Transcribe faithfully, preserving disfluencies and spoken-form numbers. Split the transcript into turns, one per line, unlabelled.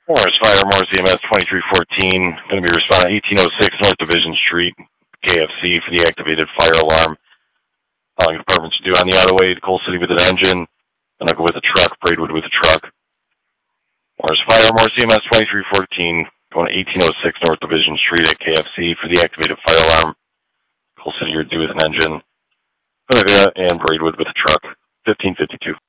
Morris Fire, Morris E M S twenty-three fourteen. Going to be responding eighteen oh six North Division Street, K F C, for the activated fire alarm. Calling departments due on the autoway to Coal City with an engine. And I'll go with a truck, Braidwood with a truck. Morris Fire, Morris E M S twenty-three fourteen. Going to eighteen oh six North Division Street at K F C for the activated fire alarm. Coal City, you're due with an engine. And Braidwood with a truck. fifteen fifty-two.